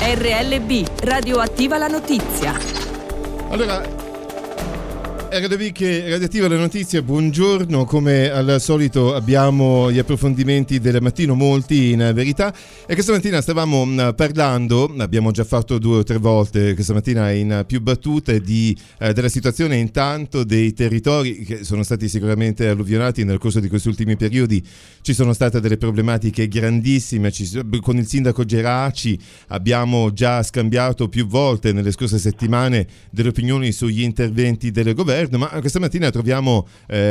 RLB, radioattiva la notizia. Allora, Radioattiva la notizia, buongiorno, come al solito abbiamo gli approfondimenti del mattino, molti in verità, e questa mattina stavamo parlando, abbiamo già fatto 2 o 3 volte questa mattina in più battute della situazione intanto dei territori che sono stati sicuramente alluvionati nel corso di questi ultimi periodi. Ci sono state delle problematiche grandissime, con il sindaco Geraci abbiamo già scambiato più volte nelle scorse settimane delle opinioni sugli interventi del governo, ma questa mattina troviamo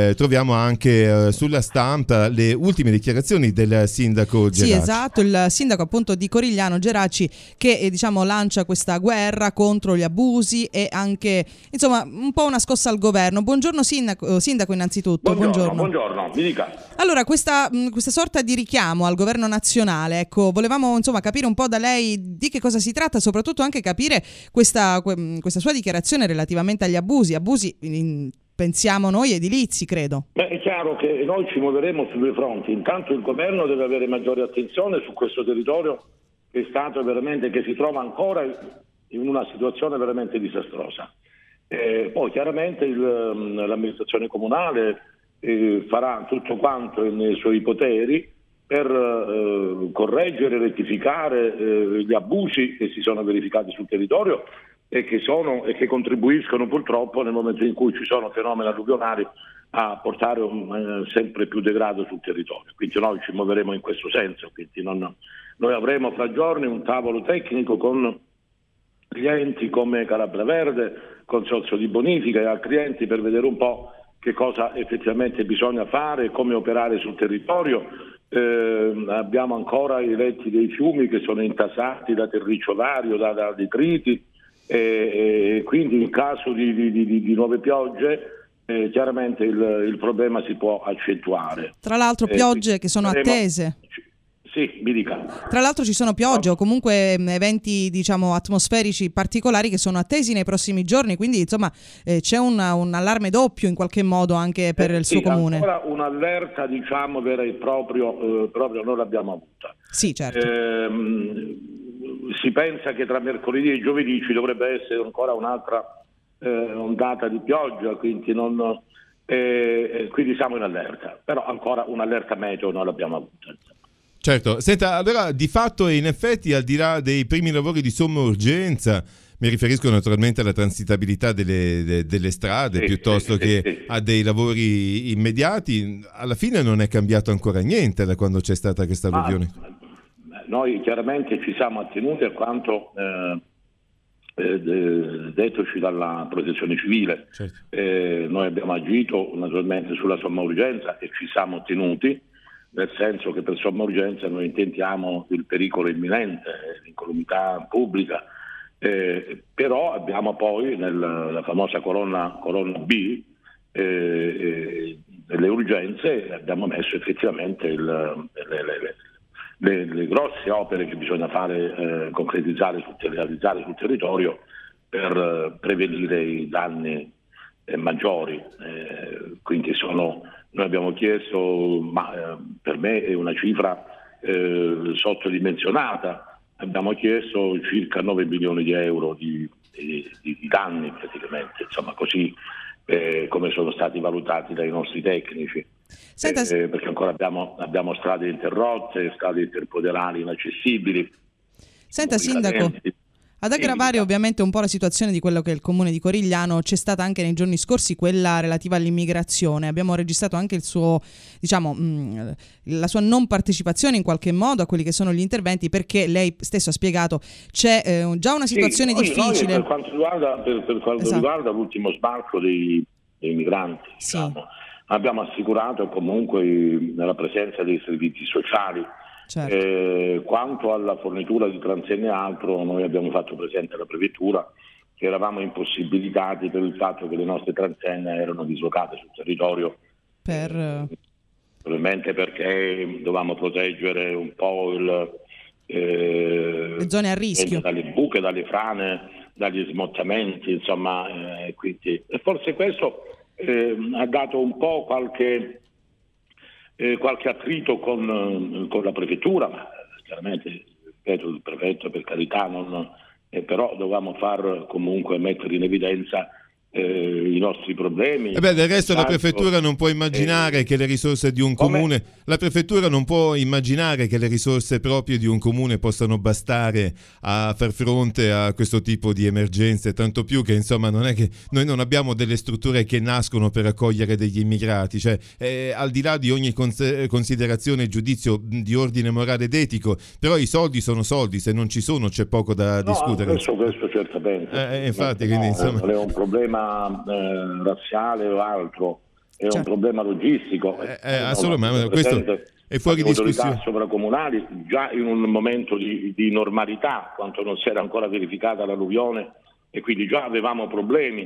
anche sulla stampa le ultime dichiarazioni del sindaco Geraci. Sì, esatto, il sindaco appunto di Corigliano, Geraci, che lancia questa guerra contro gli abusi e anche insomma un po' una scossa al governo. Buongiorno sindaco innanzitutto. Buongiorno, mi dica. Allora, questa sorta di richiamo al governo nazionale, ecco, volevamo insomma capire un po' da lei di che cosa si tratta, soprattutto anche capire questa sua dichiarazione relativamente agli abusi pensiamo noi edilizi, credo. È chiaro che noi ci muoveremo su 2 fronti. Intanto il governo deve avere maggiore attenzione su questo territorio che si trova ancora in una situazione veramente disastrosa. Poi chiaramente l'amministrazione comunale farà tutto quanto nei suoi poteri per correggere e rettificare gli abusi che si sono verificati sul territorio e che contribuiscono purtroppo, nel momento in cui ci sono fenomeni alluvionali, a portare un sempre più degrado sul territorio. Quindi noi ci muoveremo in questo senso. Quindi noi avremo fra giorni un tavolo tecnico con gli enti come Calabria Verde, Consorzio di Bonifica e altri enti per vedere un po' che cosa effettivamente bisogna fare, come operare sul territorio. Abbiamo ancora i letti dei fiumi che sono intasati da terriccio vario, da detriti, e quindi in caso di nuove piogge chiaramente il problema si può accentuare. Tra l'altro piogge che sono attese. Sì, mi dica. Tra l'altro ci sono piogge o comunque eventi atmosferici particolari che sono attesi nei prossimi giorni, quindi insomma c'è un allarme doppio in qualche modo anche per il suo comune. Ancora un'allerta vera e proprio noi l'abbiamo avuta. Sì, certo. Si pensa che tra mercoledì e giovedì ci dovrebbe essere ancora un'altra ondata di pioggia, quindi quindi siamo in allerta, però ancora un'allerta meteo non l'abbiamo avuta. Certo, senta, allora di fatto e in effetti al di là dei primi lavori di somma urgenza, mi riferisco naturalmente alla transitabilità delle strade piuttosto che a dei lavori immediati, alla fine non è cambiato ancora niente da quando c'è stata questa alluvione. Noi chiaramente ci siamo attenuti a quanto dettoci dalla protezione civile. Certo. Noi abbiamo agito naturalmente sulla somma urgenza e ci siamo tenuti, nel senso che per somma urgenza noi intendiamo il pericolo imminente, l'incolumità pubblica, però abbiamo poi nella famosa colonna B delle urgenze abbiamo messo effettivamente le grosse opere che bisogna fare, concretizzare, realizzare sul territorio per prevenire i danni maggiori. Quindi noi abbiamo chiesto, ma per me è una cifra sottodimensionata, abbiamo chiesto circa 9 milioni di euro di danni praticamente, insomma così come sono stati valutati dai nostri tecnici. Perché ancora abbiamo strade interrotte, strade interpodерali inaccessibili. Senta sindaco, ad aggravare ovviamente un po' la situazione di quello che è il comune di Corigliano c'è stata anche nei giorni scorsi quella relativa all'immigrazione. Abbiamo registrato anche il suo, la sua non partecipazione in qualche modo a quelli che sono gli interventi, perché lei stesso ha spiegato c'è già una situazione difficile. Per quanto riguarda l'ultimo sbarco dei migranti, abbiamo assicurato comunque la presenza dei servizi sociali. Certo. Quanto alla fornitura di transenne e altro, noi abbiamo fatto presente alla prefettura che eravamo impossibilitati per il fatto che le nostre transenne erano dislocate sul territorio, probabilmente perché dovevamo proteggere un po' le zone a rischio, dalle buche, dalle frane, dagli smottamenti, insomma, quindi, e forse questo ha dato un po' qualche attrito con la prefettura, ma chiaramente ripeto, il prefetto, per carità, però dovevamo comunque mettere in evidenza i nostri problemi. Del resto la prefettura non può immaginare che le risorse di un comune, la prefettura non può immaginare che le risorse proprie di un comune possano bastare a far fronte a questo tipo di emergenze, tanto più che insomma non è che noi non abbiamo delle strutture che nascono per accogliere degli immigrati, cioè al di là di ogni considerazione e giudizio di ordine morale ed etico, però i soldi sono soldi, se non ci sono c'è poco da discutere. Questo certamente. Infatti, quindi, insomma, non è un problema razziale o altro, è un problema logistico. Assolutamente, questo è fuori discussione. Le autorità sovracomunali già in un momento di normalità, quando non si era ancora verificata l'alluvione, e quindi già avevamo problemi.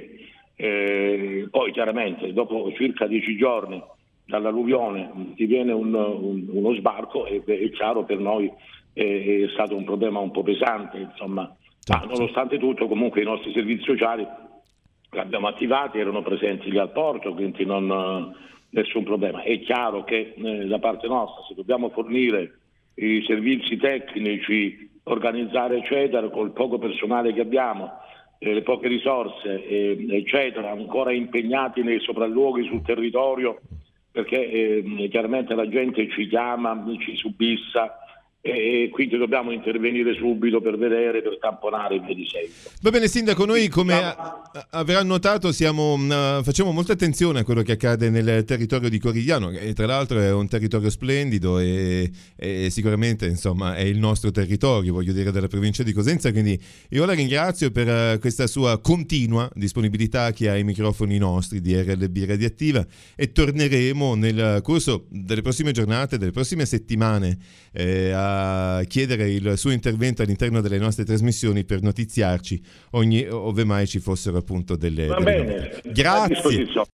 Poi chiaramente dopo circa 10 giorni dall'alluvione ti viene uno sbarco, e è chiaro, per noi è stato un problema un po' pesante, insomma. Ma nonostante tutto comunque i nostri servizi sociali li abbiamo attivati, erano presenti lì al porto, quindi nessun problema. È chiaro che da parte nostra, se dobbiamo fornire i servizi tecnici, organizzare eccetera, col poco personale che abbiamo, le poche risorse eccetera, ancora impegnati nei sopralluoghi sul territorio, perché chiaramente la gente ci chiama, ci subissa, e quindi dobbiamo intervenire subito per vedere, per tamponare il via di seguito. Va bene Sindaco, noi come avrà notato facciamo molta attenzione a quello che accade nel territorio di Corigliano, che tra l'altro è un territorio splendido e sicuramente insomma è il nostro territorio, voglio dire, della provincia di Cosenza, quindi io la ringrazio per questa sua continua disponibilità che ha ai microfoni nostri di RLB Radioattiva, e torneremo nel corso delle prossime giornate, delle prossime settimane a chiedere il suo intervento all'interno delle nostre trasmissioni per notiziarci ove mai ci fossero appunto delle bene. Grazie.